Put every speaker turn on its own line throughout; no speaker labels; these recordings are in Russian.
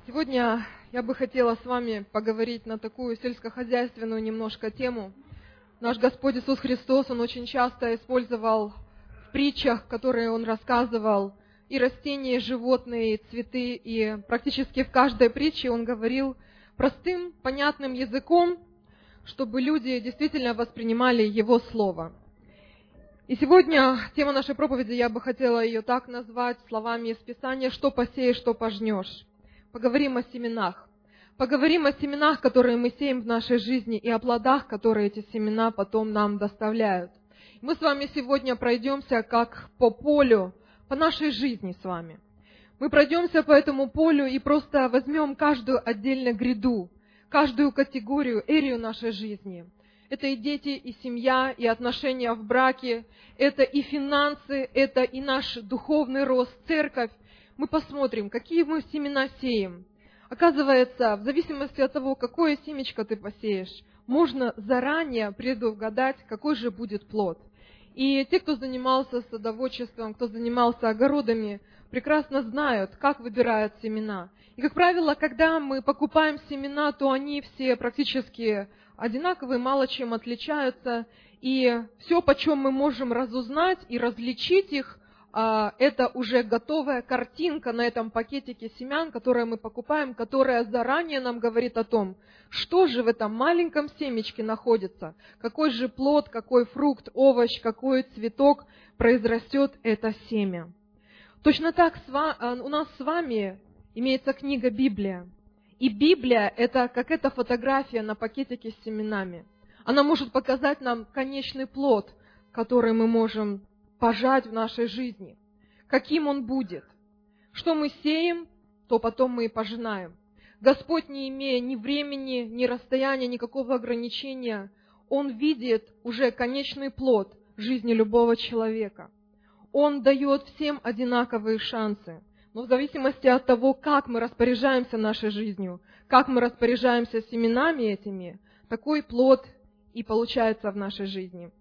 Сегодня я бы хотела с вами поговорить на такую сельскохозяйственную немножко тему. Наш Господь Иисус Христос, Он очень часто использовал в притчах, которые Он рассказывал, и растения, и животные, и цветы, и практически в каждой притче Он говорил простым, понятным языком, чтобы люди действительно воспринимали Его Слово. И сегодня тема нашей проповеди, я бы хотела ее так назвать словами из Писания: «Что посеешь, что пожнешь». Поговорим о семенах. Поговорим о семенах, которые мы сеем в нашей жизни, и о плодах, которые эти семена потом нам доставляют. Мы с вами сегодня пройдемся как по полю, по нашей жизни с вами. Мы пройдемся по этому полю и просто возьмем каждую отдельно гряду, каждую категорию, эрию нашей жизни. Это и дети, и семья, и отношения в браке, это и финансы, это и наш духовный рост, церковь. Мы посмотрим, какие мы семена сеем. Оказывается, в зависимости от того, какое семечко ты посеешь, можно заранее предугадать, какой же будет плод. И те, кто занимался садоводчеством, кто занимался огородами, прекрасно знают, как выбирают семена. И, как правило, когда мы покупаем семена, то они все практически одинаковые, мало чем отличаются. И все, почем мы можем разузнать и различить их, это уже готовая картинка на этом пакетике семян, которые мы покупаем, которая заранее нам говорит о том, что же в этом маленьком семечке находится, какой же плод, какой фрукт, овощ, какой цветок произрастет это семя. Точно так у нас с вами имеется книга Библия. И Библия – это как эта фотография на пакетике с семенами. Она может показать нам конечный плод, который мы можем пожать в нашей жизни. Каким он будет. Что мы сеем, то потом мы и пожинаем. Господь, не имея ни времени, ни расстояния, никакого ограничения, Он видит уже конечный плод жизни любого человека. Он дает всем одинаковые шансы. Но в зависимости от того, как мы распоряжаемся нашей жизнью, как мы распоряжаемся семенами этими, такой плод и получается в нашей жизни.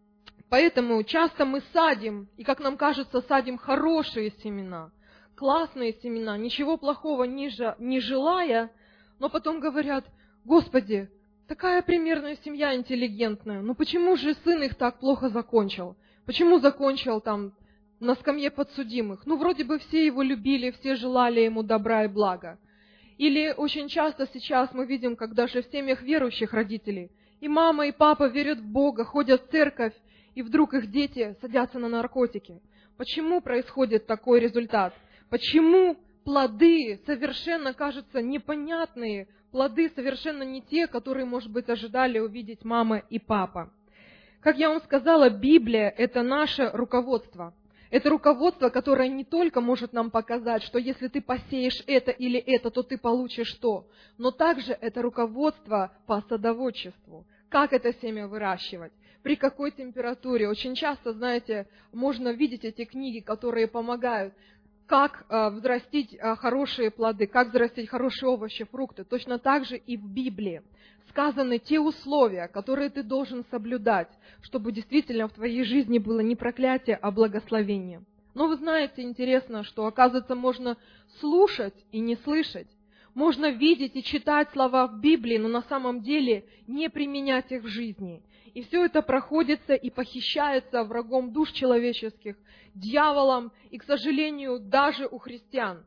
Поэтому часто мы садим, и, как нам кажется, садим хорошие семена, классные семена, ничего плохого не желая, но потом говорят: «Господи, такая примерная семья интеллигентная, ну почему же сын их так плохо закончил? Почему закончил там на скамье подсудимых? Ну вроде бы все его любили, все желали ему добра и блага». Или очень часто сейчас мы видим, как даже в семьях верующих родителей и мама, и папа верят в Бога, ходят в церковь, и вдруг их дети садятся на наркотики. Почему происходит такой результат? Почему плоды совершенно, кажется, непонятные, плоды совершенно не те, которые, может быть, ожидали увидеть мама и папа? Как я вам сказала, Библия – это наше руководство. Это руководство, которое не только может нам показать, что если ты посеешь это или это, то ты получишь то, но также это руководство по садоводчеству. Как это семя выращивать? При какой температуре? Очень часто, знаете, можно видеть эти книги, которые помогают, как взрастить хорошие плоды, как взрастить хорошие овощи, фрукты. Точно так же и в Библии сказаны те условия, которые ты должен соблюдать, чтобы действительно в твоей жизни было не проклятие, а благословение. Но вы знаете, интересно, что, оказывается, можно слушать и не слышать. Можно видеть и читать слова в Библии, но на самом деле не применять их в жизни. И все это проходится и похищается врагом душ человеческих, дьяволом. И, к сожалению, даже у христиан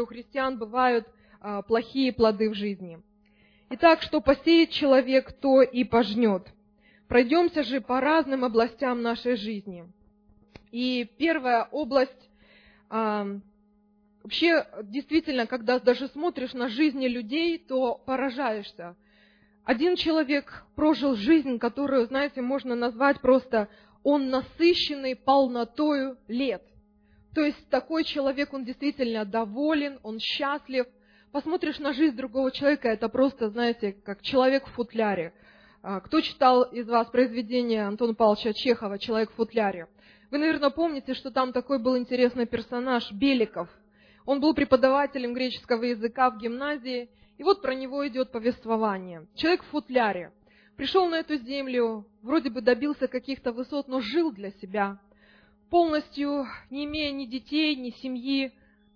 бывают плохие плоды в жизни. Итак, что посеет человек, то и пожнет. Пройдемся же по разным областям нашей жизни. И первая область, вообще, действительно, когда даже смотришь на жизни людей, то поражаешься. Один человек прожил жизнь, которую, знаете, можно назвать просто «он насыщенный полнотою лет». То есть такой человек, он действительно доволен, он счастлив. Посмотришь на жизнь другого человека, это просто, знаете, как человек в футляре. Кто читал из вас произведение Антона Павловича Чехова «Человек в футляре»? Вы, наверное, помните, что там такой был интересный персонаж Беликов. Он был преподавателем греческого языка в гимназии, и вот про него идет повествование. Человек в футляре. Пришел на эту землю, вроде бы добился каких-то высот, но жил для себя, полностью не имея ни детей, ни семьи,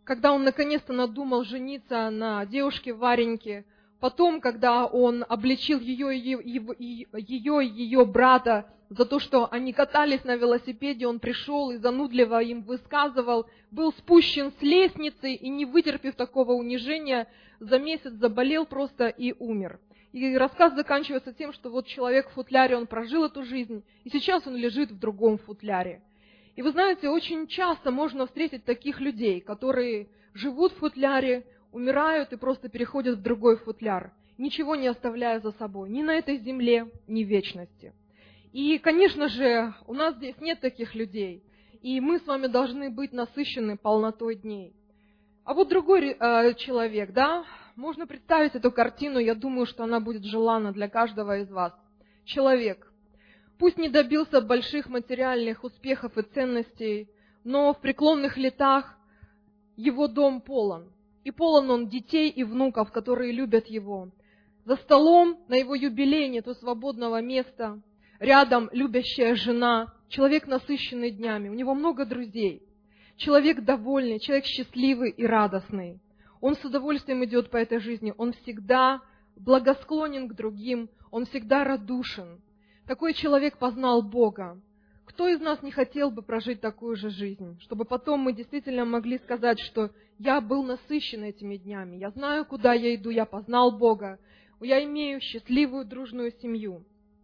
когда он наконец-то надумал жениться на девушке Вареньке, потом, когда он обличил ее и ее брата за то, что они катались на велосипеде, он пришел и занудливо им высказывал, был спущен с лестницы и, не вытерпев такого унижения, за месяц заболел просто и умер. И рассказ заканчивается тем, что вот человек в футляре, он прожил эту жизнь, и сейчас он лежит в другом футляре. И вы знаете, очень часто можно встретить таких людей, которые живут в футляре, умирают и просто переходят в другой футляр, ничего не оставляя за собой, ни на этой земле, ни в вечности. И, конечно же, у нас здесь нет таких людей, и мы с вами должны быть насыщены полнотой дней. А вот другой человек, да, можно представить эту картину, я думаю, что она будет желанна для каждого из вас. Человек, пусть не добился больших материальных успехов и ценностей, но в преклонных летах его дом полон. И полон он детей и внуков, которые любят его. За столом на его юбилей нету свободного места. Рядом любящая жена, человек, насыщенный днями. У него много друзей. Человек довольный, человек счастливый и радостный. Он с удовольствием идет по этой жизни. Он всегда благосклонен к другим. Он всегда радушен. Такой человек познал Бога. Кто из нас не хотел бы прожить такую же жизнь, чтобы потом мы действительно могли сказать, что я был насыщен этими днями, я знаю, куда я иду, я познал Бога, я имею счастливую, дружную семью.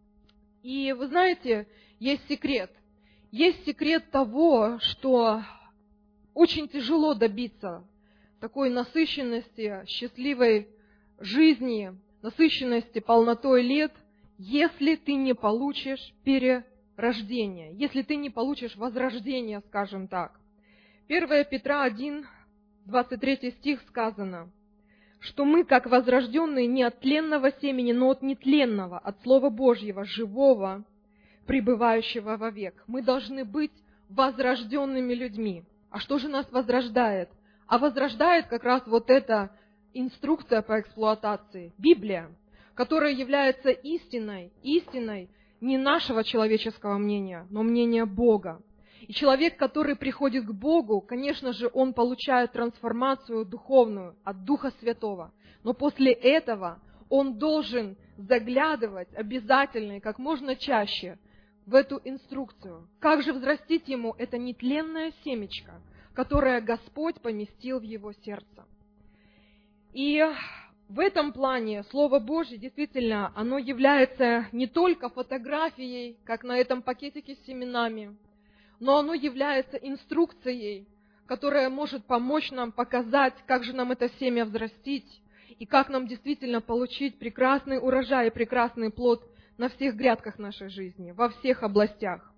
И вы знаете, есть секрет. Есть секрет того, что очень тяжело добиться такой насыщенности, счастливой жизни, насыщенности полнотой лет, если ты не получишь перерождение, если ты не получишь возрождение, скажем так. 1 Петра 1, 23 стих сказано, что мы, как возрожденные не от тленного семени, но от нетленного, от Слова Божьего, живого, пребывающего вовек. Мы должны быть возрожденными людьми. А что же нас возрождает? А возрождает как раз вот эта инструкция по эксплуатации, Библия, которая является истиной не нашего человеческого мнения, но мнения Бога. И человек, который приходит к Богу, конечно же, он получает трансформацию духовную от Духа Святого. Но после этого он должен заглядывать обязательно и как можно чаще в эту инструкцию. Как же взрастить ему это нетленное семечко, которое Господь поместил в его сердце. И в этом плане Слово Божье действительно, оно является не только фотографией, как на этом пакетике с семенами, но оно является инструкцией, которая может помочь нам показать, как же нам это семя взрастить, и как нам действительно получить прекрасный урожай и прекрасный плод на всех грядках нашей жизни, во всех областях.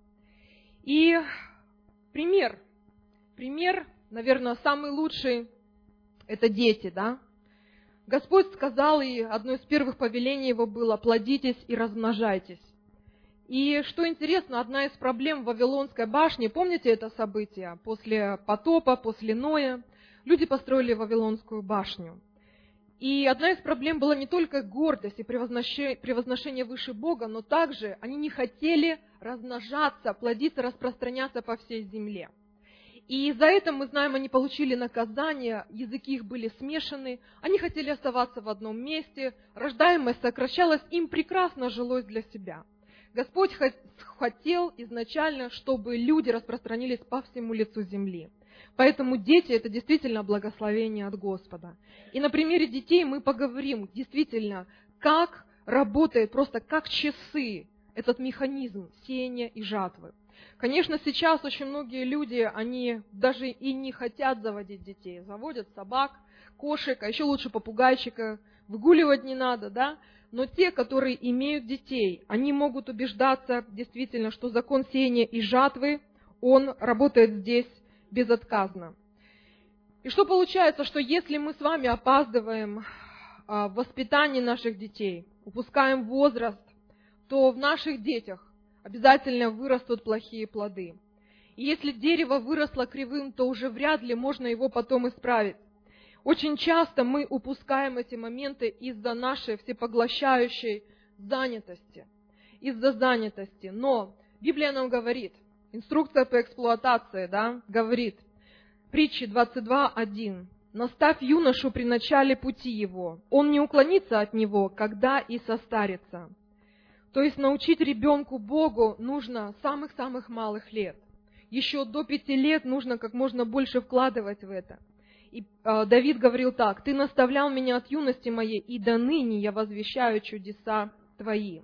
И пример, наверное, самый лучший – это дети, да? Господь сказал, и одно из первых повелений Его было: «Плодитесь и размножайтесь». И что интересно, одна из проблем Вавилонской башни, помните это событие? После потопа, после Ноя, люди построили Вавилонскую башню. И одна из проблем была не только гордость и превозношение выше Бога, но также они не хотели размножаться, плодиться, распространяться по всей земле. И за это, мы знаем, они получили наказание, языки их были смешаны, они хотели оставаться в одном месте, рождаемость сокращалась, им прекрасно жилось для себя. Господь хотел изначально, чтобы люди распространились по всему лицу земли. Поэтому дети – это действительно благословение от Господа. И на примере детей мы поговорим действительно, как работает, просто как часы, этот механизм сеяния и жатвы. Конечно, сейчас очень многие люди, они даже и не хотят заводить детей. Заводят собак, кошек, а еще лучше попугайчика. Выгуливать не надо, да? Но те, которые имеют детей, они могут убеждаться действительно, что закон сеяния и жатвы, он работает здесь безотказно. И что получается, что если мы с вами опаздываем в воспитании наших детей, упускаем возраст, то в наших детях обязательно вырастут плохие плоды. И если дерево выросло кривым, то уже вряд ли можно его потом исправить. Очень часто мы упускаем эти моменты из-за нашей всепоглощающей занятости. Но Библия нам говорит, инструкция по эксплуатации, да, говорит, Притчи 22:1. «Наставь юношу при начале пути его, он не уклонится от него, когда и состарится». То есть научить ребенку Богу нужно с самых-самых малых лет. Еще до 5 лет нужно как можно больше вкладывать в это. И Давид говорил так: «Ты наставлял меня от юности моей, и до ныне я возвещаю чудеса твои».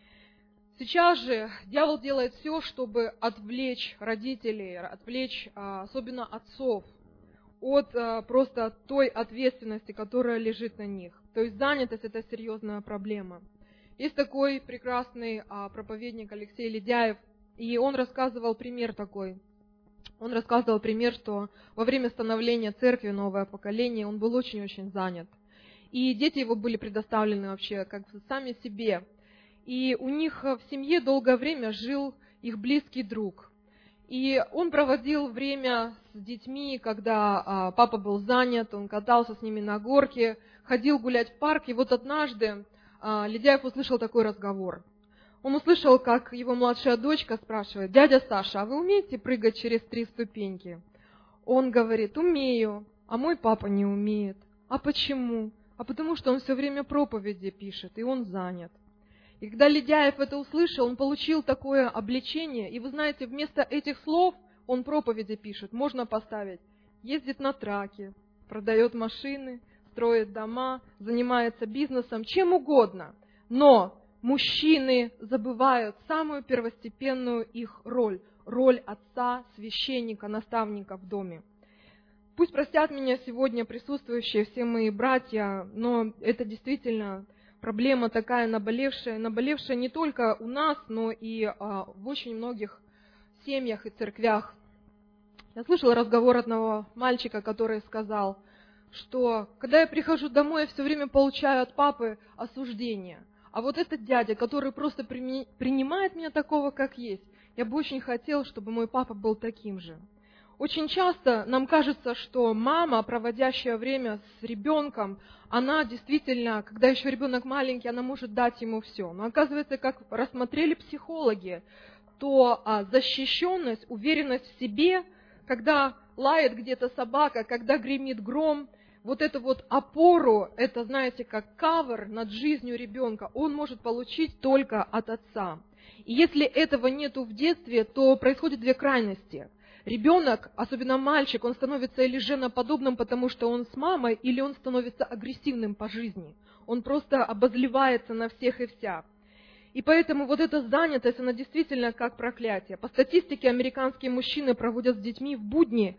Сейчас же дьявол делает все, чтобы отвлечь родителей, отвлечь особенно отцов от просто той ответственности, которая лежит на них. То есть занятость – это серьезная проблема. Есть такой прекрасный проповедник Алексей Ледяев, и он рассказывал пример такой. Он рассказывал пример, что во время становления церкви «Новое поколение» он был очень-очень занят. И дети его были предоставлены вообще как сами себе. И у них в семье долгое время жил их близкий друг. И он проводил время с детьми, когда папа был занят, он катался с ними на горке, ходил гулять в парк. И вот однажды Ледяев услышал такой разговор. Он услышал, как его младшая дочка спрашивает: «Дядя Саша, а вы умеете прыгать через 3 ступеньки?» Он говорит: «Умею, а мой папа не умеет». «А почему?» «А потому что он все время проповеди пишет, и он занят». И когда Ледяев это услышал, он получил такое обличение, и вы знаете, вместо этих слов он проповеди пишет. Можно поставить: ездит на траке, продает машины, строит дома, занимается бизнесом, чем угодно. Но мужчины забывают самую первостепенную их роль – роль отца, священника, наставника в доме. Пусть простят меня сегодня присутствующие все мои братья, но это действительно проблема такая наболевшая не только у нас, но и в очень многих семьях и церквях. Я слышала разговор одного мальчика, который сказал, что когда я прихожу домой, я все время получаю от папы осуждение. А вот этот дядя, который просто принимает меня такого, как есть, я бы очень хотел, чтобы мой папа был таким же. Очень часто нам кажется, что мама, проводящая время с ребенком, она действительно, когда еще ребенок маленький, она может дать ему все. Но оказывается, как рассмотрели психологи, то защищенность, уверенность в себе, когда лает где-то собака, когда гремит гром, вот эту вот опору, это, знаете, как кавер над жизнью ребенка, он может получить только от отца. И если этого нету в детстве, то происходят 2 крайности. Ребенок, особенно мальчик, он становится или женоподобным, потому что он с мамой, или он становится агрессивным по жизни. Он просто обозливается на всех и вся. И поэтому вот эта занятость, она действительно как проклятие. По статистике, американские мужчины проводят с детьми в будни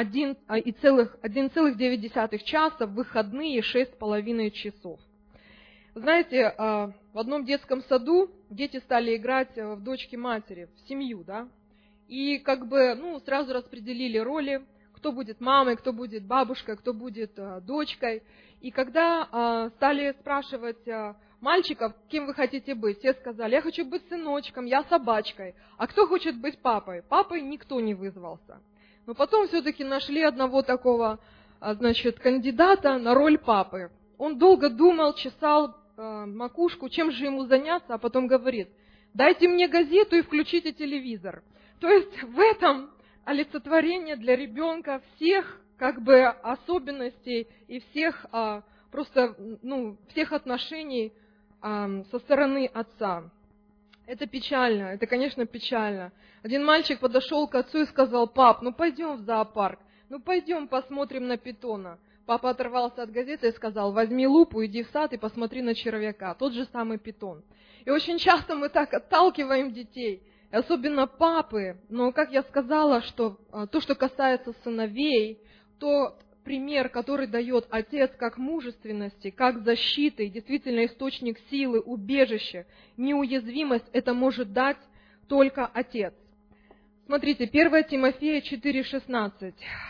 1,9 часа, в выходные 6,5 часов. Знаете, в одном детском саду дети стали играть в дочки-матери, в семью, да? И сразу распределили роли, кто будет мамой, кто будет бабушкой, кто будет дочкой. И когда стали спрашивать мальчиков, кем вы хотите быть, все сказали: я хочу быть сыночком, я собачкой. А кто хочет быть папой? Папой никто не вызвался. Но потом все-таки нашли одного такого, кандидата на роль папы. Он долго думал, чесал макушку, чем же ему заняться, а потом говорит: дайте мне газету и включите телевизор. То есть в этом олицетворение для ребенка всех особенностей и всех всех отношений со стороны отца. Это печально, это, конечно, печально. Один мальчик подошел к отцу и сказал: пап, пойдем в зоопарк, пойдем посмотрим на питона. Папа оторвался от газеты и сказал: возьми лупу, иди в сад и посмотри на червяка, тот же самый питон. И очень часто мы так отталкиваем детей, особенно папы, но, как я сказала, что то, что касается сыновей, тот пример, который дает отец как мужественности, как защиты, действительно источник силы, убежище, неуязвимость, это может дать только отец. Смотрите, 1 Тимофея 4,16.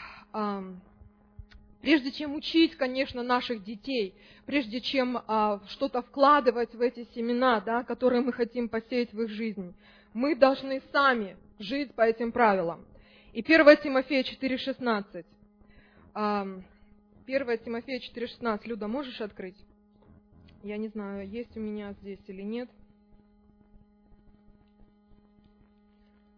Прежде чем учить, конечно, наших детей, прежде чем что-то вкладывать в эти семена, да, которые мы хотим посеять в их жизнь, мы должны сами жить по этим правилам. И 1 Тимофея 4,16. 1 Тимофея 4,16. Люда, можешь открыть? Я не знаю, есть у меня здесь или нет.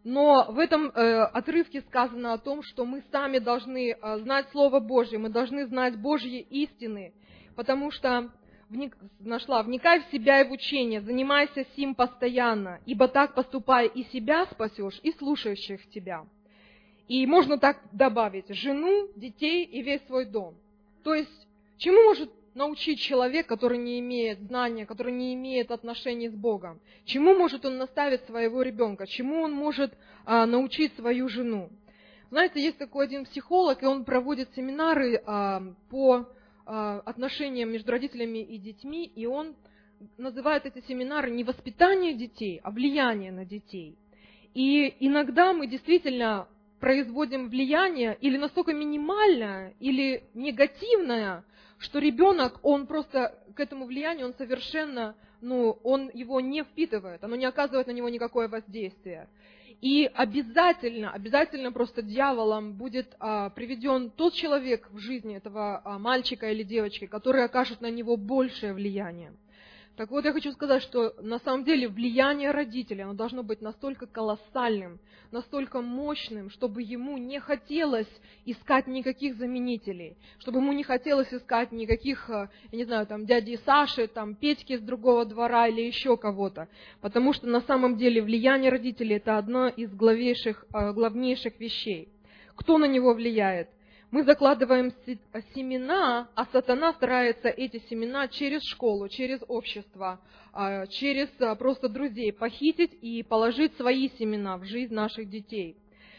Но в этом отрывке сказано о том, что мы сами должны знать Слово Божье, мы должны знать Божьи истины, потому что, вникай в себя и в учение, занимайся сим постоянно, ибо так поступая и себя спасешь, и слушающих тебя. И можно так добавить: жену, детей и весь свой дом. То есть, чему может научить человек, который не имеет знания, который не имеет отношений с Богом? Чему может он наставить своего ребенка? Чему он может научить свою жену? Знаете, есть такой один психолог, и он проводит семинары по отношениям между родителями и детьми, и он называет эти семинары не воспитание детей, а влияние на детей. И иногда мы действительно производим влияние или настолько минимальное, или негативное, что ребенок, он просто к этому влиянию, он совершенно, он его не впитывает, оно не оказывает на него никакое воздействие. И обязательно просто дьяволом будет приведен тот человек в жизни этого мальчика или девочки, который окажет на него большее влияние. Так вот, я хочу сказать, что на самом деле влияние родителей, оно должно быть настолько колоссальным, настолько мощным, чтобы ему не хотелось искать никаких заменителей, чтобы ему не хотелось искать никаких, я не знаю, там, дяди Саши, там, Петьки с другого двора или еще кого-то. Потому что на самом деле влияние родителей – это одна из главнейших вещей. Кто на него влияет? Мы закладываем семена, а сатана старается эти семена через школу, через общество, через просто друзей похитить и положить свои семена в жизнь наших детей.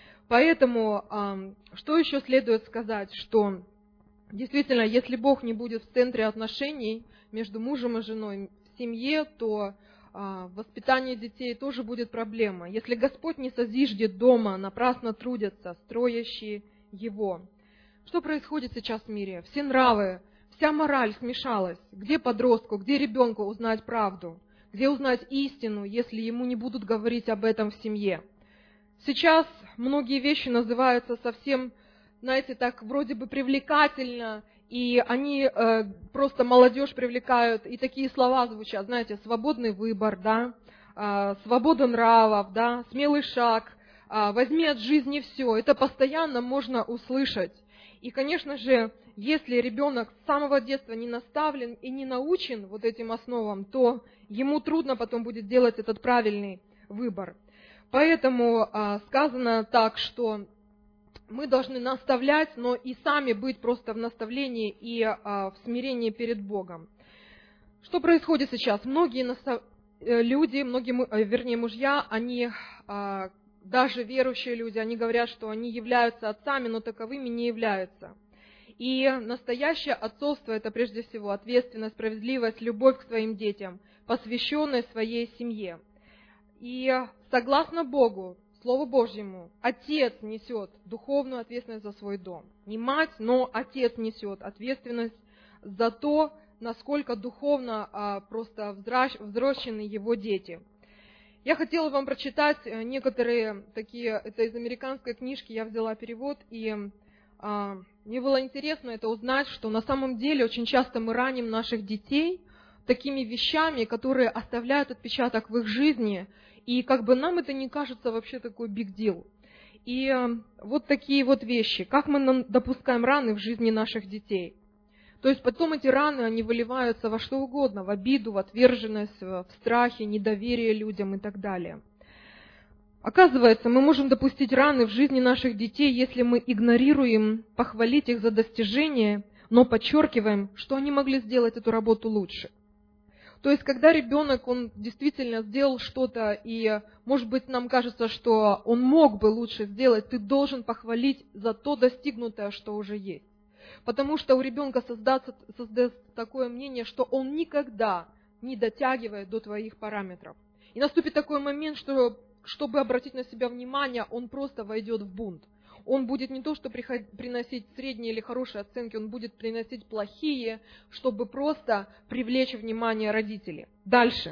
Поэтому, что еще следует сказать, что действительно, если Бог не будет в центре отношений между мужем и женой в семье, то воспитание детей тоже будет проблема. Если Господь не созиждет дома, напрасно трудятся строящие его. Что происходит сейчас в мире? Все нравы, вся мораль смешалась. Где подростку, где ребенку узнать правду? Где узнать истину, если ему не будут говорить об этом в семье? Сейчас многие вещи называются совсем, знаете, так вроде бы привлекательно, и они просто молодежь привлекают, и такие слова звучат, знаете, свободный выбор, да, свобода нравов, да, смелый шаг, возьми от жизни все. Это постоянно можно услышать. И, конечно же, если ребенок с самого детства не наставлен и не научен вот этим основам, то ему трудно потом будет делать этот правильный выбор. Поэтому сказано так, что мы должны наставлять, но и сами быть просто в наставлении и в смирении перед Богом. Что происходит сейчас? Многие люди, мужья, они... Даже верующие люди, они говорят, что они являются отцами, но таковыми не являются. И настоящее отцовство – это прежде всего ответственность, справедливость, любовь к своим детям, посвященной своей семье. И согласно Богу, Слову Божьему, отец несет духовную ответственность за свой дом. Не мать, но отец несет ответственность за то, насколько духовно просто взращены его дети. Я хотела вам прочитать некоторые такие, это из американской книжки, я взяла перевод, и мне было интересно это узнать, что на самом деле очень часто мы раним наших детей такими вещами, которые оставляют отпечаток в их жизни, и как бы нам это не кажется вообще такой big deal. И вот такие вот вещи, как мы допускаем раны в жизни наших детей. То есть потом эти раны, они выливаются во что угодно, в обиду, в отверженность, в страхе, недоверие людям и так далее. Оказывается, мы можем допустить раны в жизни наших детей, если мы игнорируем похвалить их за достижения, но подчеркиваем, что они могли сделать эту работу лучше. То есть, когда ребенок, он действительно сделал что-то, и, может быть, нам кажется, что он мог бы лучше сделать, ты должен похвалить за то достигнутое, что уже есть. Потому что у ребенка создастся такое мнение, что он никогда не дотягивает до твоих параметров. И наступит такой момент, что, чтобы обратить на себя внимание, он просто войдет в бунт. Он будет не то, что приносить средние или хорошие оценки, он будет приносить плохие, чтобы просто привлечь внимание родителей. Дальше.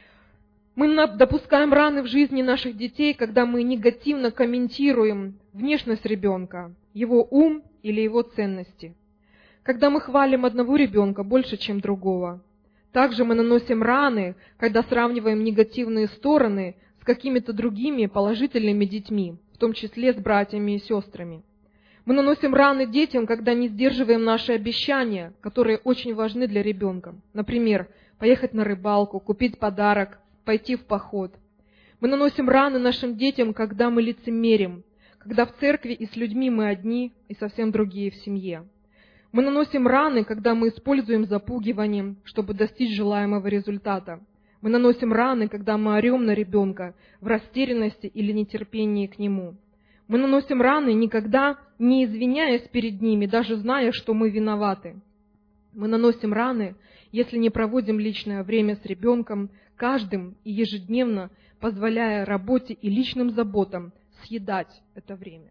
Мы допускаем раны в жизни наших детей, когда мы негативно комментируем внешность ребенка, его ум или его ценности. Когда мы хвалим одного ребенка больше, чем другого. Также мы наносим раны, когда сравниваем негативные стороны с какими-то другими положительными детьми, в том числе с братьями и сестрами. Мы наносим раны детям, когда не сдерживаем наши обещания, которые очень важны для ребенка. Например, поехать на рыбалку, купить подарок, пойти в поход. Мы наносим раны нашим детям, когда мы лицемерим, когда в церкви и с людьми мы одни, и совсем другие в семье. Мы наносим раны, когда мы используем запугивание, чтобы достичь желаемого результата. Мы наносим раны, когда мы орем на ребенка в растерянности или нетерпении к нему. Мы наносим раны, никогда не извиняясь перед ними, даже зная, что мы виноваты. Мы наносим раны, если не проводим личное время с ребенком, каждым и ежедневно позволяя работе и личным заботам съедать это время.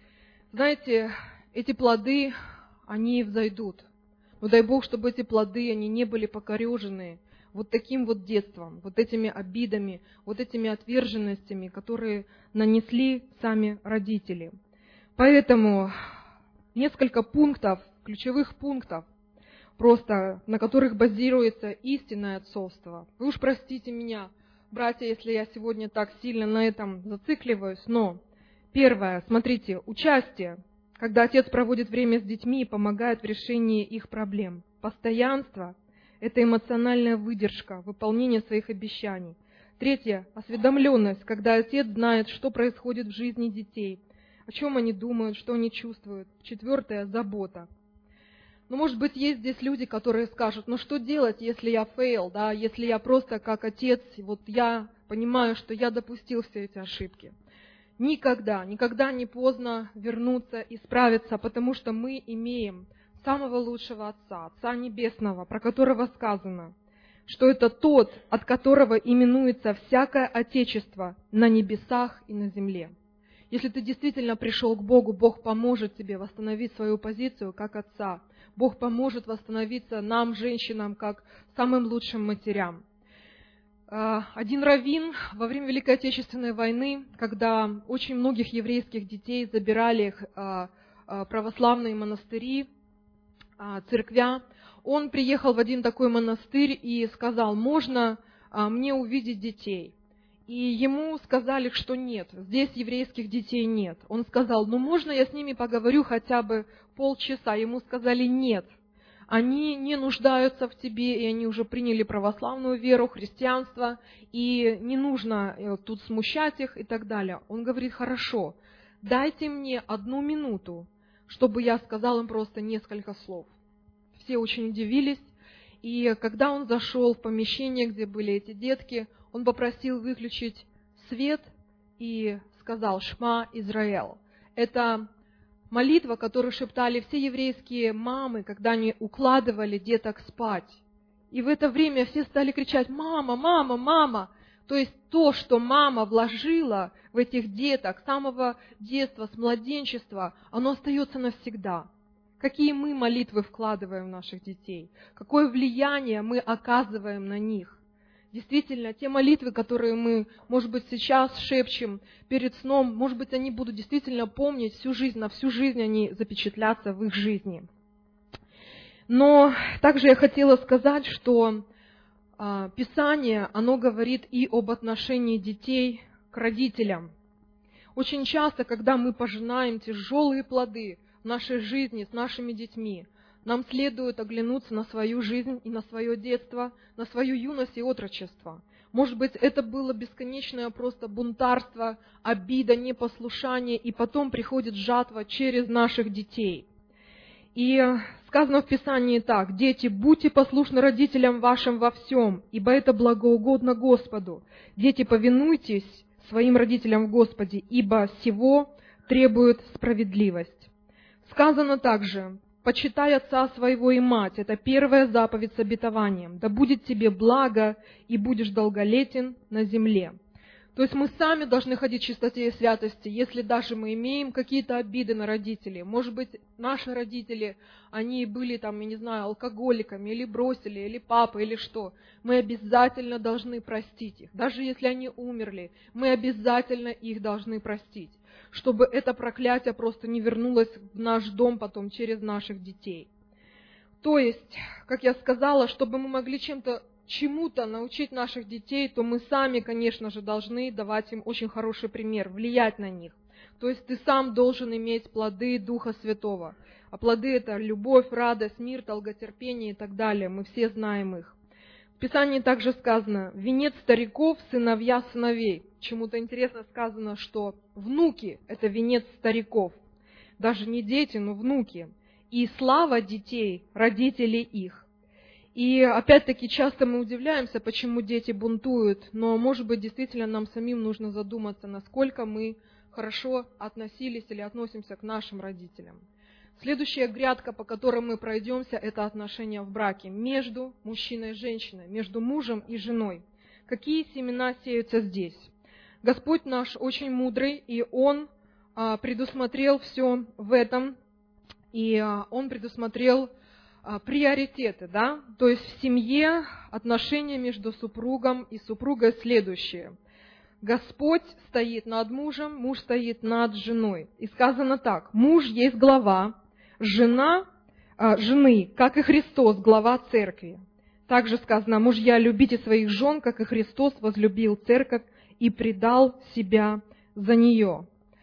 Знаете, эти плоды, они взойдут. Но дай Бог, чтобы эти плоды, они не были покорежены вот таким вот детством, вот этими обидами, вот этими отверженностями, которые нанесли сами родители. Поэтому несколько пунктов, ключевых пунктов, просто на которых базируется истинное отцовство. Вы уж простите меня, братья, если я сегодня так сильно на этом зацикливаюсь, но первое, смотрите, участие, когда отец проводит время с детьми и помогает в решении их проблем. Постоянство – это эмоциональная выдержка, выполнение своих обещаний. Третье – осведомленность, когда отец знает, что происходит в жизни детей, о чем они думают, что они чувствуют. Четвертое – забота. Ну, может быть, есть здесь люди, которые скажут, ну что делать, если я fail, да, если я просто как отец, вот я понимаю, что я допустил все эти ошибки. Никогда не поздно вернуться, исправиться, потому что мы имеем самого лучшего Отца, Отца Небесного, про которого сказано, что это тот, от которого именуется всякое Отечество на небесах и на земле. Если ты действительно пришел к Богу, Бог поможет тебе восстановить свою позицию как отца. Бог поможет восстановиться нам, женщинам, как самым лучшим матерям. Один раввин во время Великой Отечественной войны, когда очень многих еврейских детей забирали их православные монастыри, церквя, он приехал в один такой монастырь и сказал: можно мне увидеть детей? И ему сказали, что нет, здесь еврейских детей нет. Он сказал: ну можно я с ними поговорю хотя бы полчаса? Ему сказали: нет, они не нуждаются в тебе, и они уже приняли православную веру, христианство, и не нужно тут смущать их и так далее. Он говорит: хорошо, дайте мне 1 минуту, чтобы я сказал им просто несколько слов. Все очень удивились, и когда он зашел в помещение, где были эти детки, он попросил выключить свет и сказал: «Шма Израэль». Это молитва, которую шептали все еврейские мамы, когда они укладывали деток спать. И в это время все стали кричать: «Мама, мама, мама!» То есть то, что мама вложила в этих деток с самого детства, с младенчества, оно остается навсегда. Какие мы молитвы вкладываем в наших детей? Какое влияние мы оказываем на них? Действительно, те молитвы, которые мы, может быть, сейчас шепчем перед сном, может быть, они будут действительно помнить всю жизнь, на всю жизнь они запечатлятся в их жизни. Но также я хотела сказать, что Писание, оно говорит и об отношении детей к родителям. Очень часто, когда мы пожинаем тяжелые плоды в нашей жизни с нашими детьми, нам следует оглянуться на свою жизнь и на свое детство, на свою юность и отрочество. Может быть, это было бесконечное просто бунтарство, обида, непослушание, и потом приходит жатва через наших детей. И сказано в Писании так: «Дети, будьте послушны родителям вашим во всем, ибо это благоугодно Господу. Дети, повинуйтесь своим родителям в Господе, ибо сего требует справедливость». Сказано также: «Почитай отца своего и мать». Это первая заповедь с обетованием. «Да будет тебе благо, и будешь долголетен на земле». То есть мы сами должны ходить в чистоте и святости, если даже мы имеем какие-то обиды на родителей. Может быть, наши родители, они были там, я не знаю, алкоголиками, или бросили, или папа, или что. Мы обязательно должны простить их. Даже если они умерли, мы обязательно их должны простить, чтобы это проклятие просто не вернулось в наш дом потом через наших детей. То есть, как я сказала, чтобы мы могли чем-то чему-то научить наших детей, то мы сами, конечно же, должны давать им очень хороший пример, влиять на них. То есть ты сам должен иметь плоды Духа Святого. А плоды – это любовь, радость, мир, долготерпение и так далее. Мы все знаем их. В Писании также сказано: «Венец стариков, сыновья сыновей». Чему-то интересно сказано, что внуки – это венец стариков. Даже не дети, но внуки. И слава детей, родителей их. И опять-таки часто мы удивляемся, почему дети бунтуют, но, может быть, действительно нам самим нужно задуматься, насколько мы хорошо относились или относимся к нашим родителям. Следующая грядка, по которой мы пройдемся, это отношения в браке между мужчиной и женщиной, между мужем и женой. Какие семена сеются здесь? Господь наш очень мудрый, и Он предусмотрел все в этом, и Он предусмотрел приоритеты, да? То есть в семье отношения между супругом и супругой следующие. Господь стоит над мужем, муж стоит над женой. И сказано так: муж есть глава, жены, как и Христос, глава церкви. Также сказано: мужья, любите своих жен, как и Христос возлюбил церковь и предал себя за нее.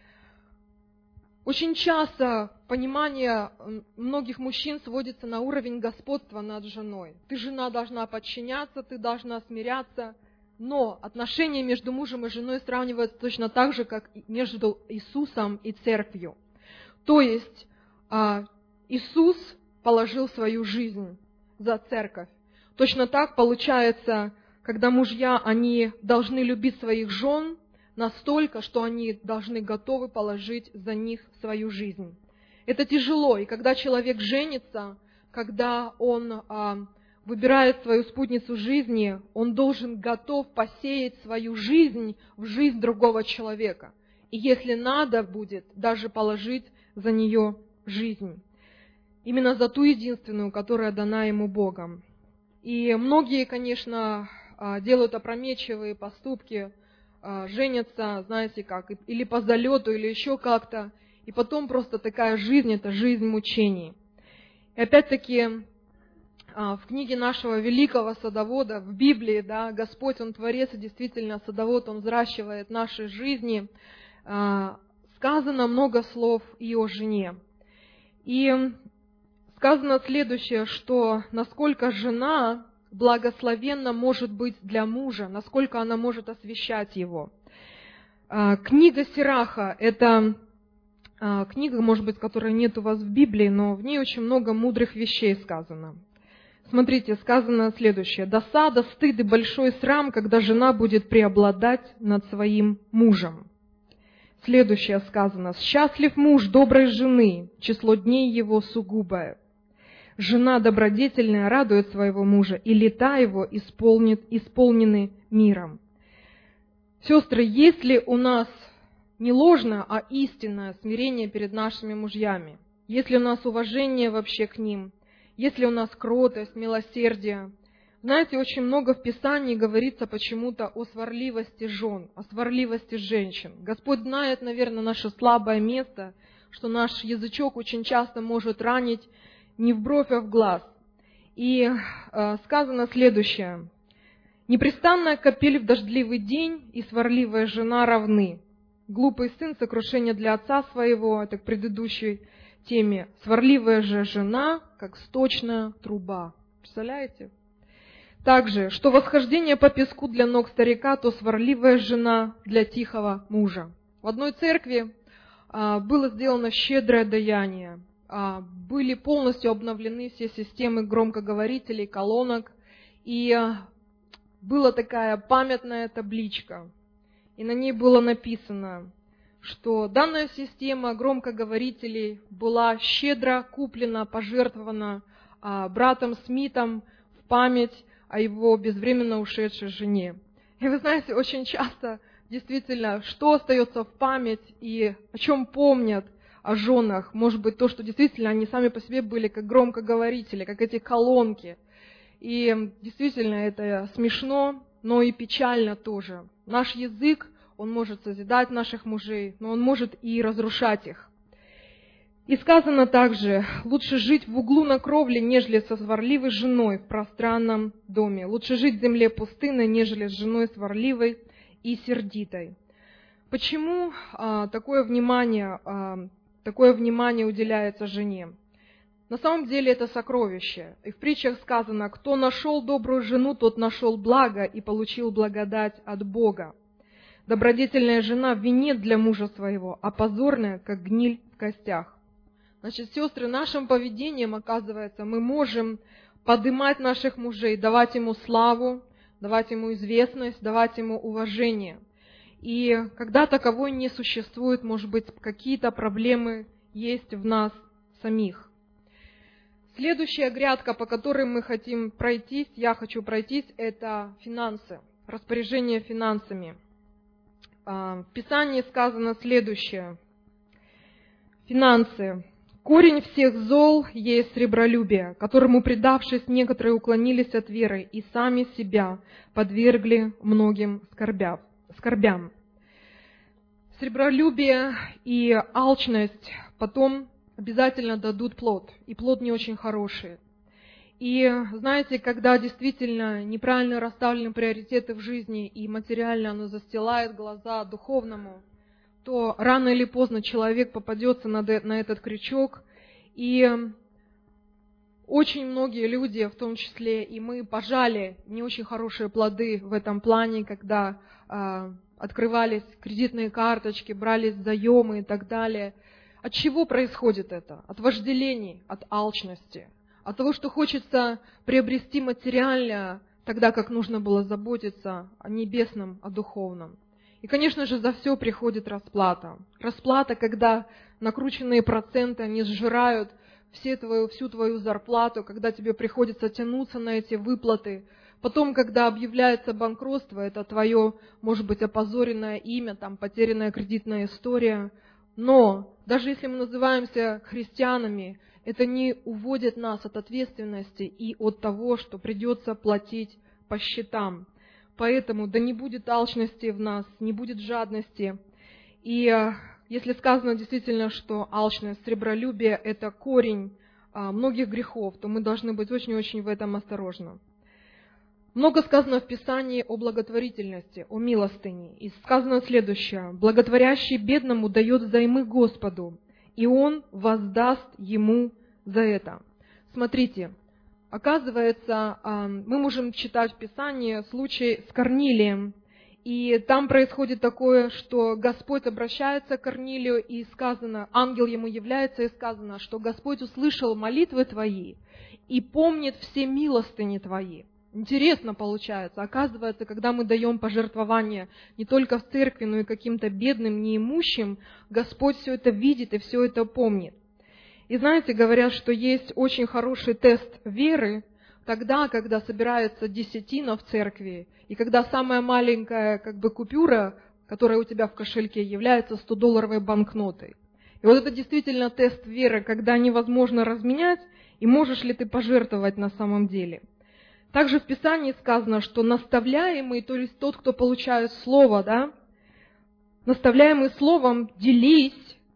Очень часто понимание многих мужчин сводится на уровень господства над женой. Ты, жена, должна подчиняться, ты должна смиряться. Но отношения между мужем и женой сравниваются точно так же, как между Иисусом и церковью. То есть Иисус положил свою жизнь за церковь. Точно так получается, когда мужья, они должны любить своих жен настолько, что они должны готовы положить за них свою жизнь. Это тяжело, и когда человек женится, когда он выбирает свою спутницу жизни, он должен готов посеять свою жизнь в жизнь другого человека. И если надо будет, даже положить за нее жизнь. Именно за ту единственную, которая дана ему Богом. И многие, конечно, делают опрометчивые поступки, женятся, знаете как, или по залету, или еще как-то. И потом просто такая жизнь – это жизнь мучений. И опять-таки, в книге нашего великого садовода, в Библии, да, Господь, Он творец, и действительно садовод, Он взращивает наши жизни. Сказано много слов и о жене. И сказано следующее, что насколько жена благословенна может быть для мужа, насколько она может освящать его. Книга Сираха – это книга, может быть, которой нет у вас в Библии, но в ней очень много мудрых вещей сказано. Смотрите, сказано следующее: «Досада, стыд и большой срам, когда жена будет преобладать над своим мужем». Следующее сказано: «Счастлив муж доброй жены, число дней его сугубое. Жена добродетельная радует своего мужа, и лета его исполнены миром». Сестры, если у нас не ложное, а истинное смирение перед нашими мужьями, если у нас уважение вообще к ним, если у нас кротость, милосердие. Знаете, очень много в Писании говорится почему-то о сварливости жен, о сварливости женщин. Господь знает, наверное, наше слабое место, что наш язычок очень часто может ранить не в бровь, а в глаз. И сказано следующее: «Непрестанная капель в дождливый день и сварливая жена равны. Глупый сын — сокрушение для отца своего», это к предыдущей теме. «Сварливая же жена, как сточная труба». Представляете? Также, что восхождение по песку для ног старика, то сварливая жена для тихого мужа. В одной церкви было сделано щедрое даяние. Были полностью обновлены все системы громкоговорителей, колонок. И была такая памятная табличка. И на ней было написано, что данная система громкоговорителей была щедро куплена, пожертвована братом Смитом в память о его безвременно ушедшей жене. И вы знаете, очень часто действительно, что остается в память и о чем помнят о женах, может быть, то, что действительно они сами по себе были как громкоговорители, как эти колонки. И действительно это смешно, но и печально тоже. Наш язык, он может созидать наших мужей, но он может и разрушать их. И сказано также: лучше жить в углу на кровле, нежели со сварливой женой в пространном доме. Лучше жить в земле пустынной, нежели с женой сварливой и сердитой. Почему такое внимание уделяется жене? На самом деле это сокровище. И в притчах сказано: кто нашел добрую жену, тот нашел благо и получил благодать от Бога. Добродетельная жена — венец для мужа своего, а позорная, как гниль в костях. Значит, сестры, нашим поведением, оказывается, мы можем поднимать наших мужей, давать ему славу, давать ему известность, давать ему уважение. И когда таковой не существует, может быть, какие-то проблемы есть в нас самих. Следующая грядка, по которой мы хотим пройтись, я хочу пройтись, это финансы, распоряжение финансами. В Писании сказано следующее. Финансы. Корень всех зол есть сребролюбие, которому, предавшись, некоторые уклонились от веры и сами себя подвергли многим скорбям. Сребролюбие и алчность потом обязательно дадут плод, и плод не очень хороший. И знаете, когда действительно неправильно расставлены приоритеты в жизни, и материально оно застилает глаза духовному, то рано или поздно человек попадется на этот крючок, и очень многие люди, в том числе и мы, пожали не очень хорошие плоды в этом плане, когда открывались кредитные карточки, брались заемы и так далее. От чего происходит это? От вожделений, от алчности, от того, что хочется приобрести материально, тогда как нужно было заботиться о небесном, о духовном. И, конечно же, за все приходит расплата. Расплата, когда накрученные проценты, они сжирают всю твою зарплату, когда тебе приходится тянуться на эти выплаты. Потом, когда объявляется банкротство, это твое, может быть, опозоренное имя, потерянная кредитная история. Но даже если мы называемся христианами, это не уводит нас от ответственности и от того, что придется платить по счетам. Поэтому да не будет алчности в нас, не будет жадности. И если сказано действительно, что алчность, сребролюбие – это корень многих грехов, то мы должны быть очень-очень в этом осторожны. Много сказано в Писании о благотворительности, о милостыне. И сказано следующее: «Благотворящий бедному дает взаймы Господу, и Он воздаст ему за это». Смотрите, оказывается, мы можем читать в Писании случай с Корнилием, и там происходит такое, что Господь обращается к Корнилию, и сказано, ангел ему является, и сказано, что Господь услышал молитвы твои и помнит все милостыни твои. Интересно получается. Оказывается, когда мы даем пожертвования не только в церкви, но и каким-то бедным, неимущим, Господь все это видит и все это помнит. И знаете, говорят, что есть очень хороший тест веры тогда, когда собирается десятина в церкви, и когда самая маленькая купюра, которая у тебя в кошельке, является 100-долларовой банкнотой. И вот это действительно тест веры, когда невозможно разменять, и можешь ли ты пожертвовать на самом деле. Также в Писании сказано, что наставляемый, то есть тот, кто получает слово, наставляемый словом, делись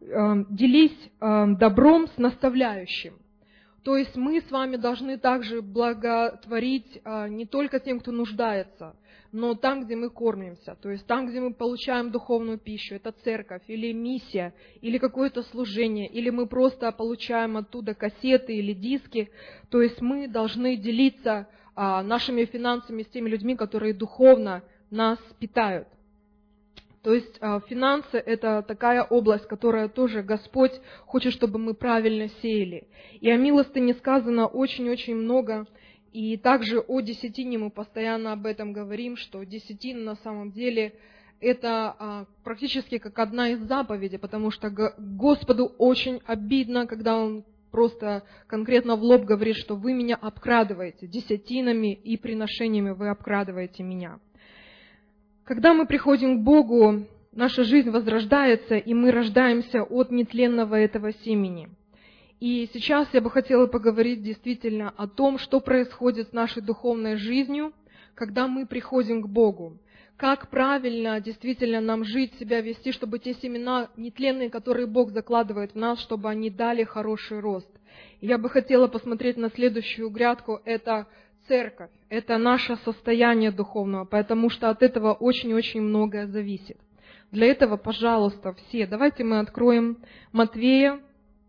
добром с наставляющим. То есть мы с вами должны также благотворить не только тем, кто нуждается, но там, где мы кормимся, то есть там, где мы получаем духовную пищу, это церковь, или миссия, или какое-то служение, или мы просто получаем оттуда кассеты или диски, то есть мы должны делиться нашими финансами с теми людьми, которые духовно нас питают. То есть финансы – это такая область, которая тоже Господь хочет, чтобы мы правильно сеяли. И о милостыне сказано очень-очень много. И также о десятине мы постоянно об этом говорим, что десятина на самом деле это практически как одна из заповедей, потому что Господу очень обидно, когда Он просто конкретно в лоб говорит, что вы меня обкрадываете десятинами и приношениями, вы обкрадываете меня. Когда мы приходим к Богу, наша жизнь возрождается, и мы рождаемся от нетленного этого семени. И сейчас я бы хотела поговорить действительно о том, что происходит с нашей духовной жизнью, когда мы приходим к Богу. как правильно действительно нам жить, себя вести, чтобы те семена нетленные, которые Бог закладывает в нас, чтобы они дали хороший рост. Я бы хотела посмотреть на следующую грядку. Это церковь, это наше состояние духовное, потому что от этого очень-очень многое зависит. Для этого, пожалуйста, все, давайте мы откроем Матвея.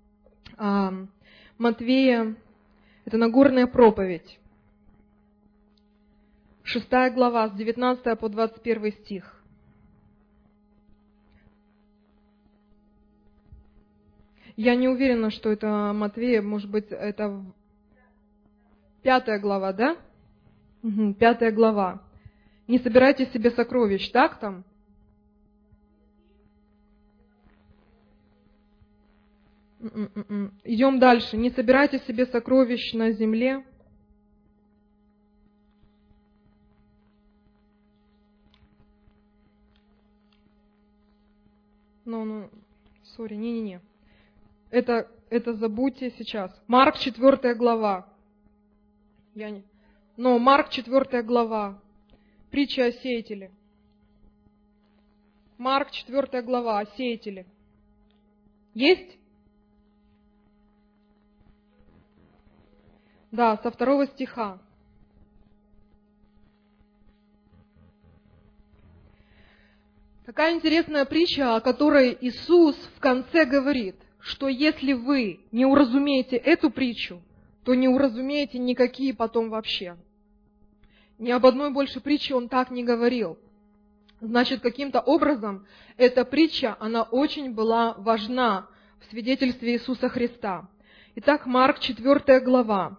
Матвея, это Нагорная проповедь. 6 глава, с 19 по 21 стих. Я не уверена, что это Матвея, может быть, это 5 глава, да? 5 глава. Не собирайте себе сокровищ, так там? Идем дальше. Не собирайте себе сокровищ на земле. Сори, не-не-не. Это забудьте сейчас. Марк 4 глава. Марк 4 глава. Притча о сеятеле. Марк 4 глава о сеятеле. Есть? Да, со 2 стиха. Такая интересная притча, о которой Иисус в конце говорит, что если вы не уразумеете эту притчу, то не уразумеете никакие потом вообще. Ни об одной больше притче Он так не говорил. Значит, каким-то образом эта притча, она очень была важна в свидетельстве Иисуса Христа. Итак, Марк 4 глава.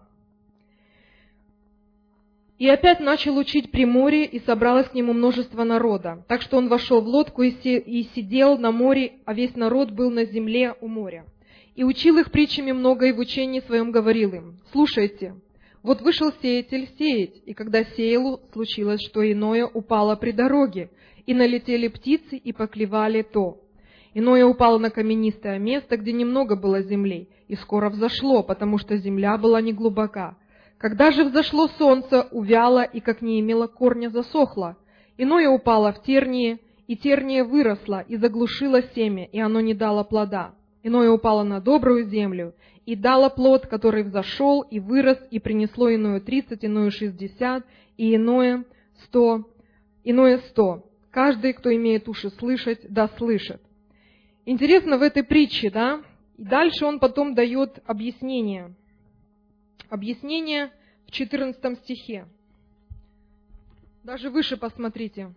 «И опять начал учить при море, и собралось к нему множество народа. Так что он вошел в лодку и сидел на море, а весь народ был на земле у моря. И учил их притчами много, и в учении своем говорил им: слушайте, вот вышел сеятель сеять, и когда сеял, случилось, что иное упало при дороге, и налетели птицы, и поклевали то. Иное упало на каменистое место, где немного было земли, и скоро взошло, потому что земля была неглубока. Когда же взошло солнце, увяло, и, как не имело корня, засохло. Иное упало в тернии, и терния выросла, и заглушила семя, и оно не дало плода. Иное упало на добрую землю, и дало плод, который взошел, и вырос, и принесло иное 30, иное 60, и иное 100. Каждый, кто имеет уши слышать, да слышит». Интересно в этой притче, да? И дальше он потом дает объяснение. Объяснение в 14 стихе. Даже выше посмотрите.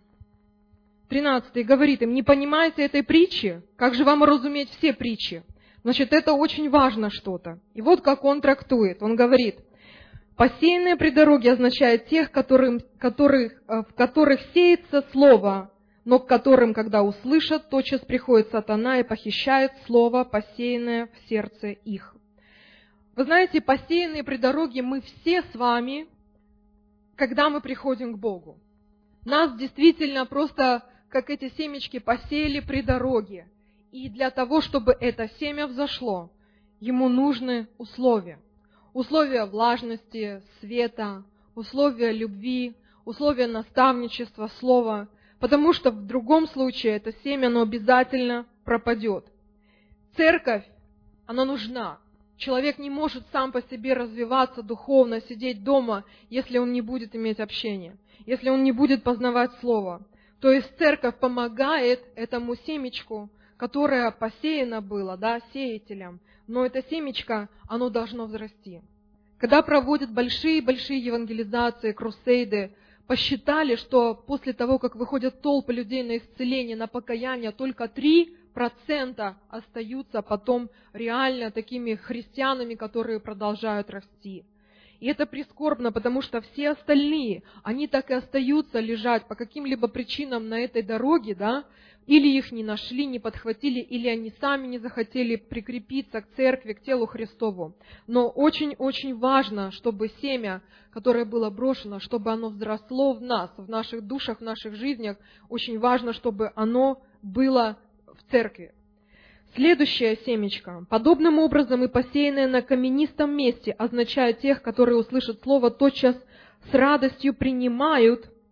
13 говорит им: не понимаете этой притчи? Как же вам разуметь все притчи? Значит, это очень важно что-то. И вот как он трактует. Он говорит: посеянные при дороге означает тех, в которых сеется слово, но к которым, когда услышат, тотчас приходит сатана и похищает слово, посеянное в сердце их. Вы знаете, посеянные при дороге мы все с вами, когда мы приходим к Богу. Нас действительно просто, как эти семечки, посеяли при дороге. И для того, чтобы это семя взошло, ему нужны условия. Условия влажности, света, условия любви, условия наставничества, слова. Потому что в другом случае это семя, оно обязательно пропадет. Церковь, она нужна. Человек не может сам по себе развиваться духовно, сидеть дома, если он не будет иметь общения, если он не будет познавать Слово. То есть церковь помогает этому семечку, которое посеяно было, сеятелем, но это семечко, оно должно взрасти. Когда проводят большие-большие евангелизации, крусейды, посчитали, что после того, как выходят толпы людей на исцеление, на покаяние, только 3% остаются потом реально такими христианами, которые продолжают расти. И это прискорбно, потому что все остальные, они так и остаются лежать по каким-либо причинам на этой дороге, или их не нашли, не подхватили, или они сами не захотели прикрепиться к церкви, к телу Христову. Но очень-очень важно, чтобы семя, которое было брошено, чтобы оно взросло в нас, в наших душах, в наших жизнях. Очень важно, чтобы оно было в церкви. Следующее семечко. Подобным образом и посеянное на каменистом месте означает тех, которые услышат слово, тотчас с радостью принимают,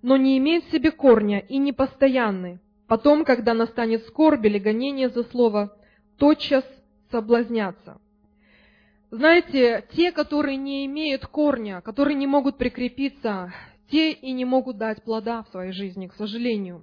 но не имеют в себе корня и непостоянны. Потом, когда настанет скорбь или гонение за слово, тотчас соблазнятся». Знаете, те, которые не имеют корня, которые не могут прикрепиться, те и не могут дать плода в своей жизни, к сожалению.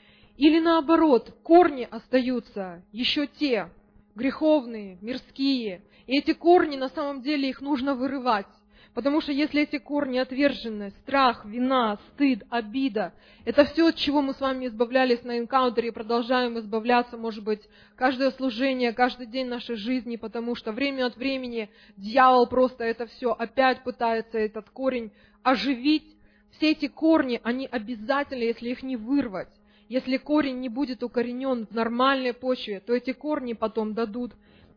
Или наоборот, корни остаются еще те, греховные, мирские. И эти корни, на самом деле, их нужно вырывать. Потому что если эти корни — отверженность, страх, вина, стыд, обида, это все, от чего мы с вами избавлялись на энкаунтере и продолжаем избавляться, может быть, каждое служение, каждый день нашей жизни, потому что время от времени дьявол просто это все опять пытается, этот корень оживить. Все эти корни, они обязательно, если их не вырвать, если корень не будет укоренен в нормальной почве, то эти корни потом дадут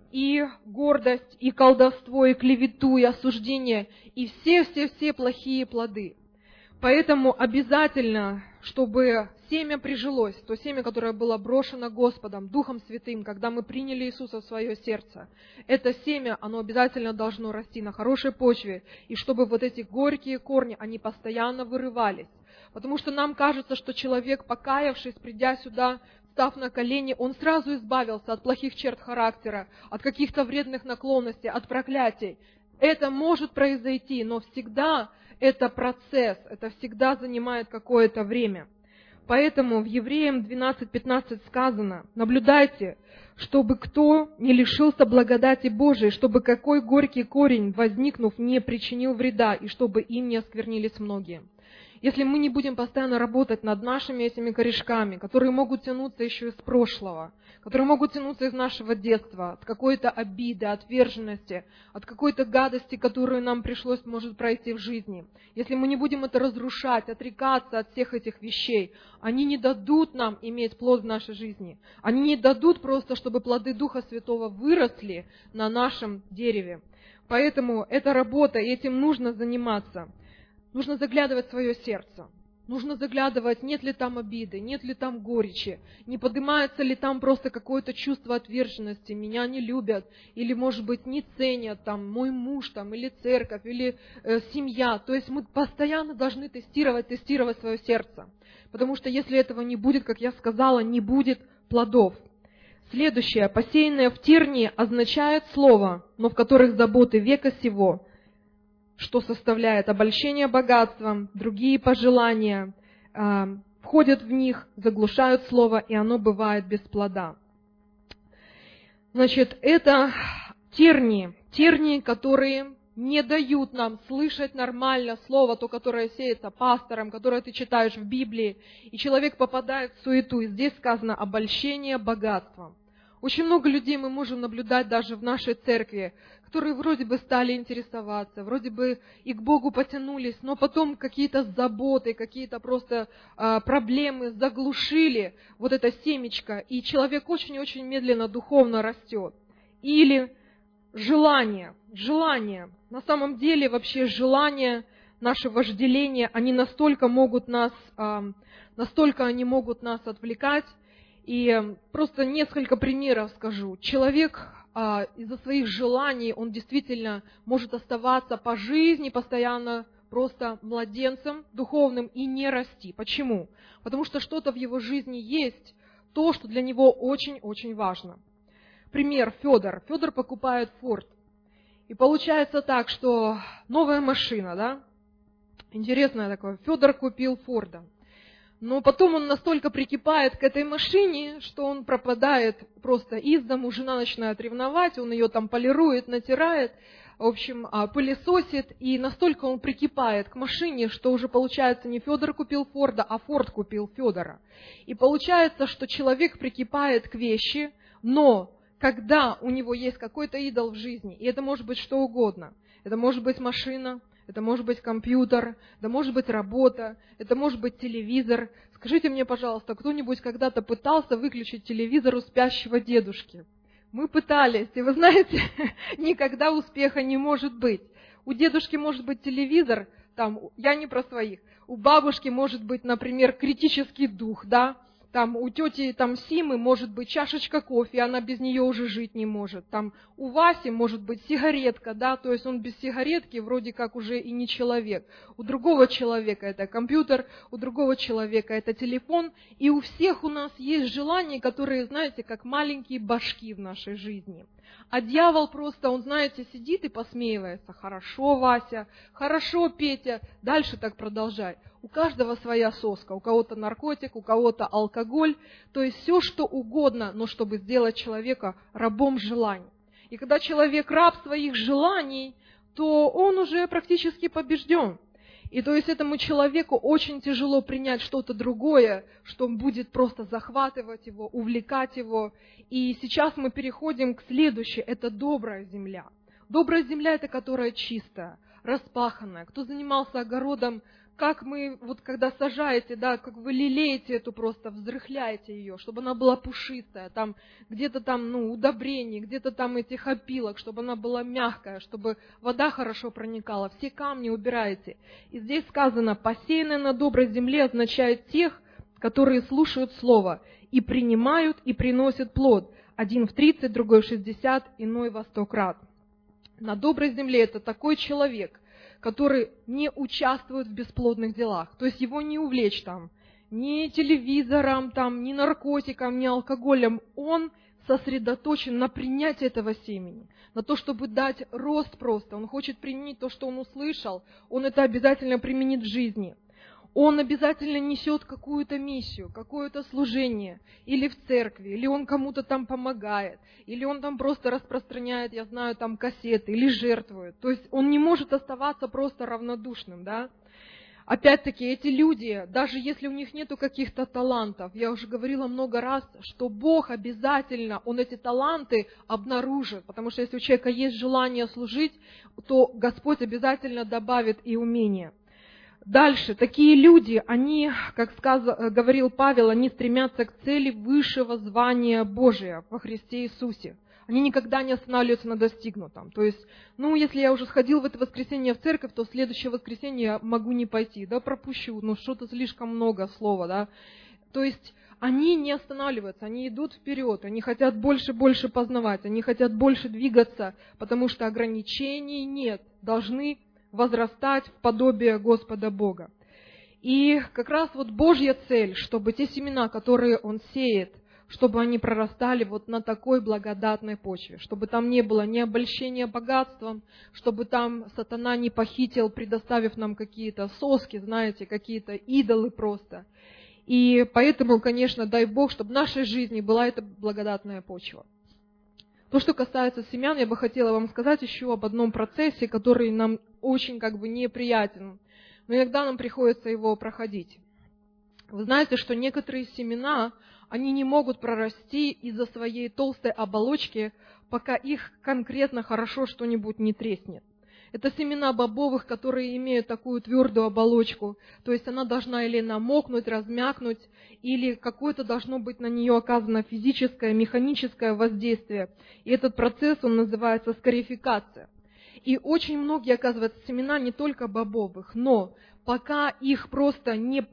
и гордость, и колдовство, и клевету, и осуждение, и все плохие плоды. Поэтому обязательно, чтобы семя прижилось, то семя, которое было брошено Господом, Духом Святым, когда мы приняли Иисуса в свое сердце, это семя, оно обязательно должно расти на хорошей почве, и чтобы вот эти горькие корни, они постоянно вырывались. Потому что нам кажется, что человек, покаявшись, придя сюда, став на колени, он сразу избавился от плохих черт характера, от каких-то вредных наклонностей, от проклятий. Это может произойти, но всегда это процесс, это всегда занимает какое-то время. Поэтому в Евреям 12:15 сказано: «Наблюдайте, чтобы кто не лишился благодати Божией, чтобы какой горький корень, возникнув, не причинил вреда, и чтобы им не осквернились многие». Если мы не будем постоянно работать над нашими этими корешками, которые могут тянуться еще из прошлого, которые могут тянуться из нашего детства, от какой-то обиды, отверженности, от какой-то гадости, которую нам пришлось, может, пройти в жизни, если мы не будем это разрушать, отрекаться от всех этих вещей, они не дадут нам иметь плод в нашей жизни. Они не дадут просто, чтобы плоды Духа Святого выросли на нашем дереве. Поэтому это работа, и этим нужно заниматься. Нужно заглядывать в свое сердце. Нужно заглядывать, нет ли там обиды, нет ли там горечи, не поднимается ли там просто какое-то чувство отверженности, меня не любят, или, может быть, не ценят, там, мой муж, там, или церковь, или семья. То есть мы постоянно должны тестировать свое сердце. Потому что если этого не будет, как я сказала, не будет плодов. Следующее. Посеянное в тернии означает слово, но в которых заботы века сего, что составляет обольщение богатством, другие пожелания, входят в них, заглушают слово, и оно бывает без плода. Значит, это тернии, которые не дают нам слышать нормально слово, то, которое сеется пастором, которое ты читаешь в Библии, и человек попадает в суету. И здесь сказано обольщение богатством. Очень много людей мы можем наблюдать даже в нашей церкви, которые вроде бы стали интересоваться, вроде бы и к Богу потянулись, но потом какие-то заботы, какие-то просто проблемы заглушили вот это семечко, и человек очень-очень медленно духовно растет. Или желание. На самом деле вообще желания, наше вожделение, они настолько могут нас отвлекать. И просто несколько примеров скажу. Человек из-за своих желаний, он действительно может оставаться по жизни постоянно просто младенцем духовным и не расти. Почему? Потому что что-то в его жизни есть, то, что для него очень-очень важно. Пример, Федор. Федор покупает Форд. И получается так, что новая машина, да? Интересное такое. Федор купил Форда. Но потом он настолько прикипает к этой машине, что он пропадает просто из дому, жена начинает ревновать, он ее там полирует, натирает, в общем, пылесосит, и настолько он прикипает к машине, что уже получается не Федор купил Форда, а Форд купил Федора. И получается, что человек прикипает к вещи, но когда у него есть какой-то идол в жизни, и это может быть что угодно, это может быть машина, это может быть компьютер, это может быть работа, это может быть телевизор. Скажите мне, пожалуйста, кто-нибудь когда-то пытался выключить телевизор у спящего дедушки? Мы пытались, и вы знаете, никогда успеха не может быть. У дедушки может быть телевизор, там, я не про своих, у бабушки может быть, например, критический дух, да, Там у тети там Симы может быть чашечка кофе, она без нее уже жить не может. Там у Васи может быть сигаретка, да, то есть он без сигаретки вроде как уже и не человек. У другого человека это компьютер, у другого человека это телефон. И у всех у нас есть желания, которые, знаете, как маленькие башки в нашей жизни. А дьявол просто, он, знаете, сидит и посмеивается. Хорошо, Вася, хорошо, Петя, дальше так продолжай. У каждого своя соска, у кого-то наркотик, у кого-то алкоголь, то есть все, что угодно, но чтобы сделать человека рабом желаний. И когда человек раб своих желаний, то он уже практически побежден. И то есть этому человеку очень тяжело принять что-то другое, что будет просто захватывать его, увлекать его. И сейчас мы переходим к следующей, это добрая земля. Добрая земля – это которая чистая, распаханная. Кто занимался огородом, как мы, вот когда сажаете, да, как вы лелеете эту просто, взрыхляете ее, чтобы она была пушистая, там где-то там, удобрений, где-то там этих опилок, чтобы она была мягкая, чтобы вода хорошо проникала, все камни убираете. И здесь сказано, посеянное на доброй земле означает тех, которые слушают слово и принимают, и приносят плод. Один в 30, другой в 60, иной во 100 крат. На доброй земле это такой человек, который не участвует в бесплодных делах. То есть его не увлечь там ни телевизором, там, ни наркотиком, ни алкоголем. Он сосредоточен на принятии этого семени, на то, чтобы дать рост просто. Он хочет применить то, что он услышал, он это обязательно применит в жизни. Он обязательно несет какую-то миссию, какое-то служение, или в церкви, или он кому-то там помогает, или он там просто распространяет, я знаю, там кассеты, или жертвует. То есть он не может оставаться просто равнодушным, да. Опять-таки, эти люди, даже если у них нету каких-то талантов, я уже говорила много раз, что Бог обязательно, Он эти таланты обнаружит, потому что если у человека есть желание служить, то Господь обязательно добавит и умение. Дальше, такие люди, они, как говорил Павел, они стремятся к цели высшего звания Божия во Христе Иисусе. Они никогда не останавливаются на достигнутом. То есть, если я уже сходил в это воскресенье в церковь, то в следующее воскресенье я могу не пойти, да, пропущу, что-то слишком много слова, да. То есть, они не останавливаются, они идут вперед, они хотят больше познавать, они хотят больше двигаться, потому что ограничений нет, должны возрастать в подобие Господа Бога. И как раз вот Божья цель, чтобы те семена, которые Он сеет, чтобы они прорастали вот на такой благодатной почве, чтобы там не было ни обольщения богатством, чтобы там сатана не похитил, предоставив нам какие-то соски, знаете, какие-то идолы просто. И поэтому, конечно, дай Бог, чтобы в нашей жизни была эта благодатная почва. То, что касается семян, я бы хотела вам сказать еще об одном процессе, который нам очень неприятен, но иногда нам приходится его проходить. Вы знаете, что некоторые семена, они не могут прорасти из-за своей толстой оболочки, пока их конкретно хорошо что-нибудь не треснет. Это семена бобовых, которые имеют такую твердую оболочку, то есть она должна или намокнуть, размякнуть, или какое-то должно быть на нее оказано физическое, механическое воздействие. И этот процесс, он называется скарификация. И очень многие, оказывается, семена не только бобовых, но пока их просто не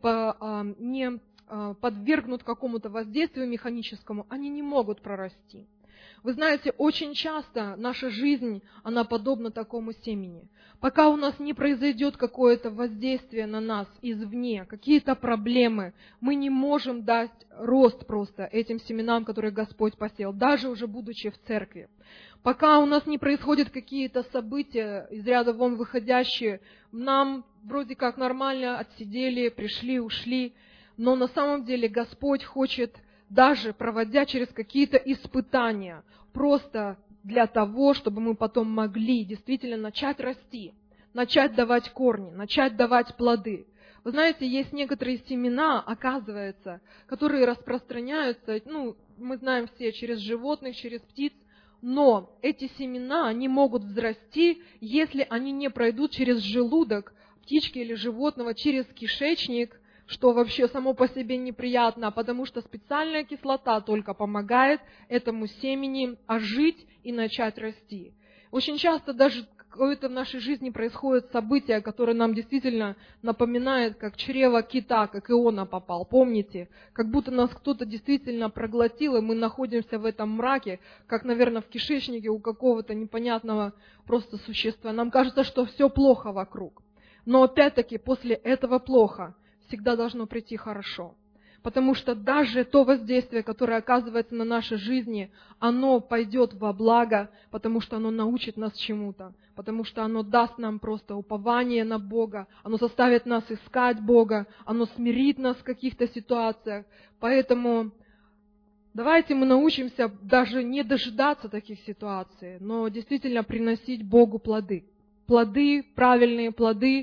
подвергнут какому-то воздействию механическому, они не могут прорасти. Вы знаете, очень часто наша жизнь, она подобна такому семени. Пока у нас не произойдет какое-то воздействие на нас извне, какие-то проблемы, мы не можем дать рост просто этим семенам, которые Господь посеял, даже уже будучи в церкви. Пока у нас не происходят какие-то события из ряда вон выходящие, нам вроде как нормально отсидели, пришли, ушли, но на самом деле Господь хочет, даже проводя через какие-то испытания, просто для того, чтобы мы потом могли действительно начать расти, начать давать корни, начать давать плоды. Вы знаете, есть некоторые семена, оказывается, которые распространяются, мы знаем все, через животных, через птиц, но эти семена, они могут взрасти, если они не пройдут через желудок птички или животного, через кишечник, что вообще само по себе неприятно, потому что специальная кислота только помогает этому семени ожить и начать расти. Очень часто даже какое-то в нашей жизни происходит событие, которое нам действительно напоминает, как чрево кита, как Иона попал, помните? Как будто нас кто-то действительно проглотил, и мы находимся в этом мраке, как, наверное, в кишечнике у какого-то непонятного просто существа. Нам кажется, что все плохо вокруг. Но опять-таки после этого плохо всегда должно прийти хорошо. Потому что даже то воздействие, которое оказывается на нашей жизни, оно пойдет во благо, потому что оно научит нас чему-то, потому что оно даст нам просто упование на Бога, оно заставит нас искать Бога, оно смирит нас в каких-то ситуациях. Поэтому давайте мы научимся даже не дожидаться таких ситуаций, но действительно приносить Богу плоды. Плоды, правильные плоды.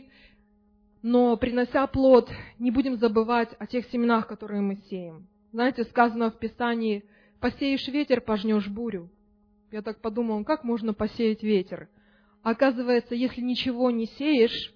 Но, принося плод, не будем забывать о тех семенах, которые мы сеем. Знаете, сказано в Писании, посеешь ветер, пожнешь бурю. Я так подумала, как можно посеять ветер? Оказывается, если ничего не сеешь,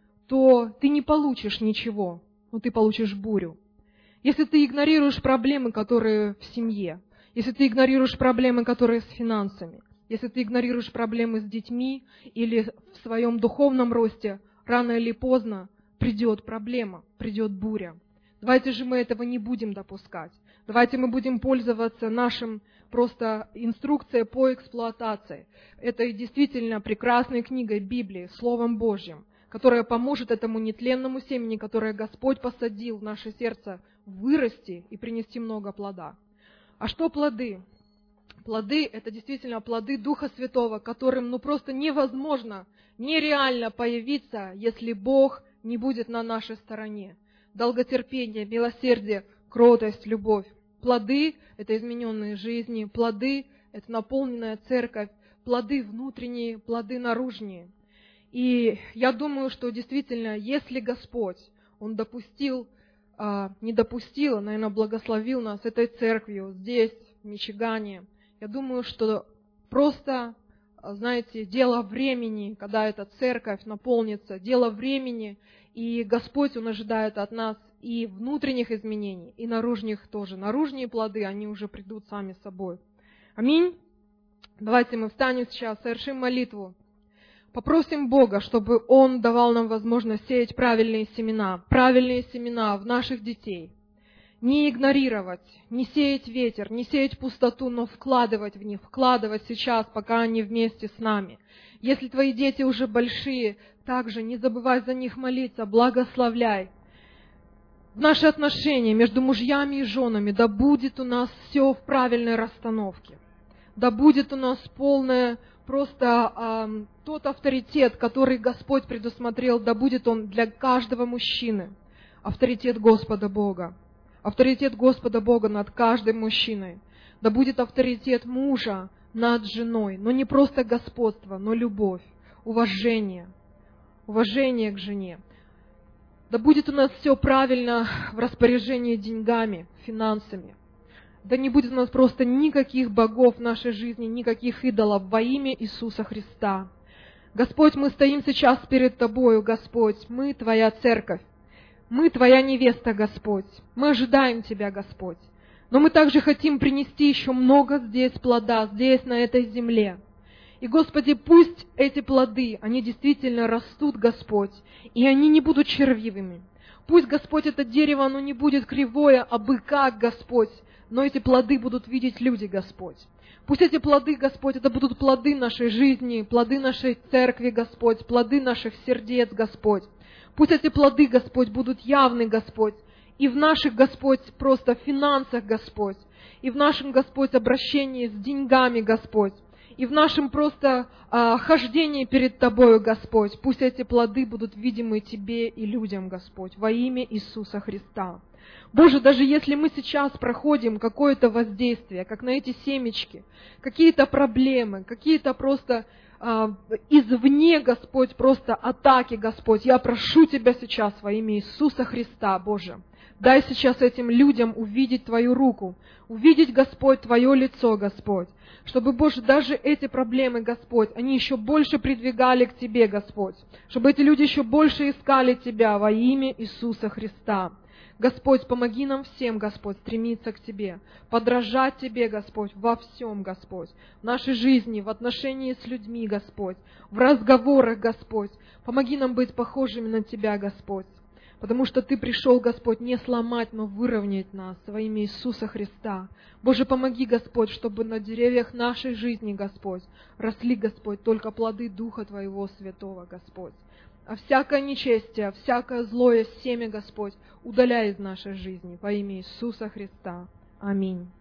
то ты не получишь ничего, но ты получишь бурю. Если ты игнорируешь проблемы, которые в семье, если ты игнорируешь проблемы, которые с финансами, если ты игнорируешь проблемы с детьми или в своем духовном росте, рано или поздно придет проблема, придет буря. Давайте же мы этого не будем допускать. Давайте мы будем пользоваться нашим просто инструкцией по эксплуатации. Это действительно прекрасной книгой Библии, Словом Божьим, которая поможет этому нетленному семени, которое Господь посадил в наше сердце, вырасти и принести много плода. А что плоды? Плоды – это действительно плоды Духа Святого, которым просто невозможно, нереально появиться, если Бог не будет на нашей стороне. Долготерпение, милосердие, кротость, любовь. Плоды – это измененные жизни, плоды – это наполненная церковь, плоды внутренние, плоды наружные. И я думаю, что действительно, если Господь, Он не допустил, наверное, благословил нас этой церковью здесь, в Мичигане, я думаю, что просто, знаете, дело времени, когда эта церковь наполнится, дело времени, и Господь, Он ожидает от нас и внутренних изменений, и наружных тоже. Наружные плоды, они уже придут сами собой. Аминь. Давайте мы встанем сейчас, совершим молитву. Попросим Бога, чтобы Он давал нам возможность сеять правильные семена в наших детей. Не игнорировать, не сеять ветер, не сеять пустоту, но вкладывать в них, вкладывать сейчас, пока они вместе с нами. Если твои дети уже большие, также не забывай за них молиться, благословляй. В наши отношения между мужьями и женами да будет у нас все в правильной расстановке. Да будет у нас полное просто тот авторитет, который Господь предусмотрел, да будет он для каждого мужчины. Авторитет Господа Бога. Авторитет Господа Бога над каждым мужчиной. Да будет авторитет мужа над женой. Но не просто господство, но любовь, уважение. Уважение к жене. Да будет у нас все правильно в распоряжении деньгами, финансами. Да не будет у нас просто никаких богов в нашей жизни, никаких идолов во имя Иисуса Христа. Господь, мы стоим сейчас перед Тобою, Господь. Мы Твоя церковь. Мы Твоя невеста, Господь. Мы ожидаем Тебя, Господь. Но мы также хотим принести еще много здесь плода, здесь, на этой земле. И, Господи, пусть эти плоды, они действительно растут, Господь, и они не будут червивыми. Пусть, Господь, это дерево, оно не будет кривое, абы как, Господь, но эти плоды будут видеть люди, Господь. Пусть эти плоды, Господь, это будут плоды нашей жизни, плоды нашей церкви, Господь, плоды наших сердец, Господь. Пусть эти плоды, Господь, будут явны, Господь, и в наших, Господь, просто финансах, Господь, и в нашем, Господь, обращении с деньгами, Господь, и в нашем просто хождении перед Тобою, Господь. Пусть эти плоды будут видимы Тебе и людям, Господь, во имя Иисуса Христа. Боже, даже если мы сейчас проходим какое-то воздействие, как на эти семечки, какие-то проблемы, какие-то просто извне, Господь, просто атаки, Господь, я прошу Тебя сейчас во имя Иисуса Христа, Боже, Дай сейчас этим людям увидеть Твою руку, увидеть, Господь, Твое лицо, Господь, чтобы, Боже, даже эти проблемы, Господь, они еще больше придвигали к Тебе, Господь, чтобы эти люди еще больше искали Тебя во имя Иисуса Христа. Господь, помоги нам всем, Господь, стремиться к Тебе, подражать Тебе, Господь, во всем, Господь, в нашей жизни, в отношении с людьми, Господь, в разговорах, Господь. Помоги нам быть похожими на Тебя, Господь, потому что Ты пришел, Господь, не сломать, но выровнять нас во имя Иисуса Христа. Боже, помоги, Господь, чтобы на деревьях нашей жизни, Господь, росли, Господь, только плоды Духа Твоего Святого, Господь. А всякое нечестие, всякое злое семя, Господь, удаляй из нашей жизни во имя Иисуса Христа. Аминь.